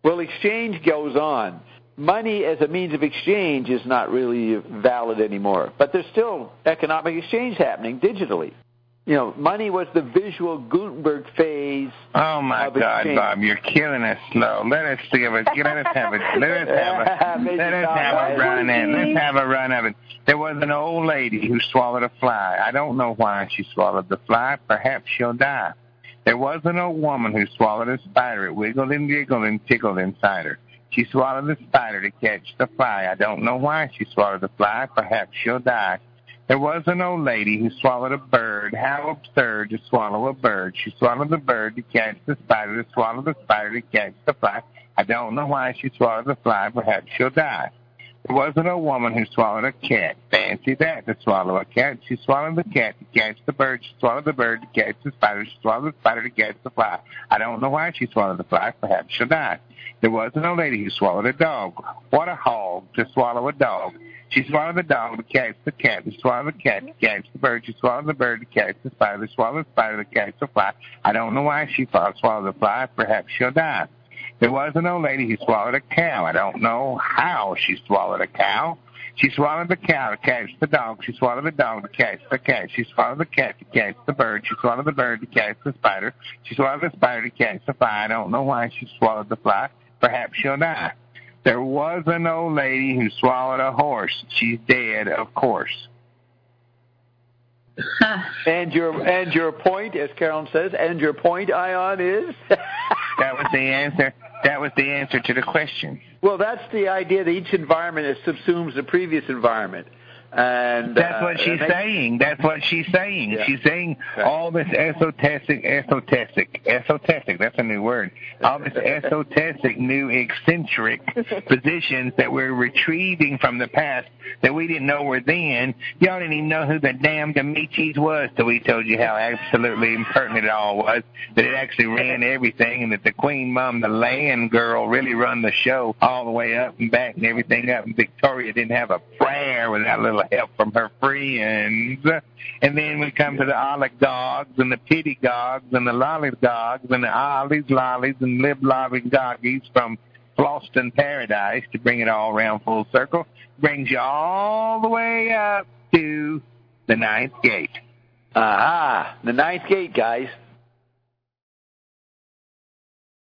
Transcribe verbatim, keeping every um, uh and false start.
Well, exchange goes on. Money as a means of exchange is not really valid anymore, but there's still economic exchange happening digitally. You know, money was the visual Gutenberg phase. Oh my God, exchange. Bob, you're killing us slow. Let us give it. Let us have it. Let us have a. let us have a run at. Let's have a run of it. There was an old lady who swallowed a fly. I don't know why she swallowed the fly. Perhaps she'll die. There was an old woman who swallowed a spider. It wiggled and giggled and tickled inside her. She swallowed the spider to catch the fly. I don't know why she swallowed the fly. Perhaps she'll die. There was an old lady who swallowed a bird. How absurd to swallow a bird. She swallowed the bird to catch the spider, to swallow the spider to catch the fly. I don't know why she swallowed the fly. Perhaps she'll die. There was an old woman who swallowed a cat. Fancy that, to swallow a cat. She swallowed the cat to catch the bird. She swallowed the bird to catch the spider. She swallowed the spider to catch the fly. I don't know why she swallowed the fly. Perhaps she'll die. There was an old lady who swallowed a dog. What a hog to swallow a dog. She swallowed the dog to catch the cat. She swallowed the cat to catch the bird. She swallowed the bird to catch the spider. She swallowed the spider to catch the fly. I don't know why she swallowed the fly. Perhaps she'll die. There was an old lady who swallowed a cow. I don't know how she swallowed a cow. She swallowed the cow to catch the dog. She swallowed the dog to catch the cat. She swallowed the cat to catch the bird. She swallowed the bird to catch the spider. She swallowed the spider to catch the fly. I don't know why she swallowed the fly. Perhaps she'll die. There was an old lady who swallowed a horse. She's dead, of course. and your and your point, as Carolyn says, and your point, Ion, is? That was the answer. That was the answer to the question. Well, that's the idea that each environment subsumes the previous environment. And that's uh, what she's makes, saying. That's what she's saying. Yeah. She's saying right. all this esoteric, esoteric, esoteric, that's a new word, all this esoteric, new eccentric positions that we're retrieving from the past that we didn't know were then. Y'all didn't even know who the damn Demichis was till we told you how absolutely impertinent it all was, that it actually ran everything, and that the Queen Mum, the land girl, really run the show all the way up and back and everything up, and Victoria didn't have a prayer without a little help from her friends. And then we come to the oligarchs and the pittygogs and the lollygogs and the ollies, lollies, and lib-lobbygoggies from Floston Paradise to bring it all around full circle. Brings you all the way up to the ninth gate. Aha, the ninth gate, guys.